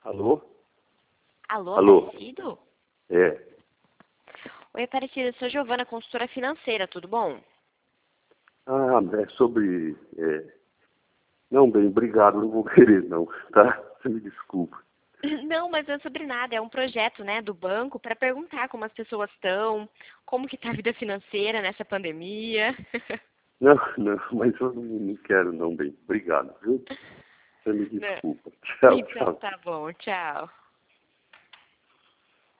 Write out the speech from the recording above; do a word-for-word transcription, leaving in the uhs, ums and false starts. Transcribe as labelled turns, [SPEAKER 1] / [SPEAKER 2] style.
[SPEAKER 1] Alô?
[SPEAKER 2] Alô,
[SPEAKER 1] Alô?
[SPEAKER 2] Aparecido?
[SPEAKER 1] É.
[SPEAKER 2] Oi, Aparecido, eu sou Giovana, consultora financeira, tudo bom?
[SPEAKER 1] Ah, é sobre... É... Não, bem, obrigado, não vou querer não, tá? Você me desculpa.
[SPEAKER 2] Não, mas não é sobre nada, é um projeto, né, do banco para perguntar como as pessoas estão, como que tá a vida financeira nessa pandemia.
[SPEAKER 1] Não, não, mas eu não, não quero não, bem, obrigado, viu? Você me
[SPEAKER 2] Não.
[SPEAKER 1] desculpa. Tchau,
[SPEAKER 2] Então
[SPEAKER 1] tchau.
[SPEAKER 2] tá bom, tchau.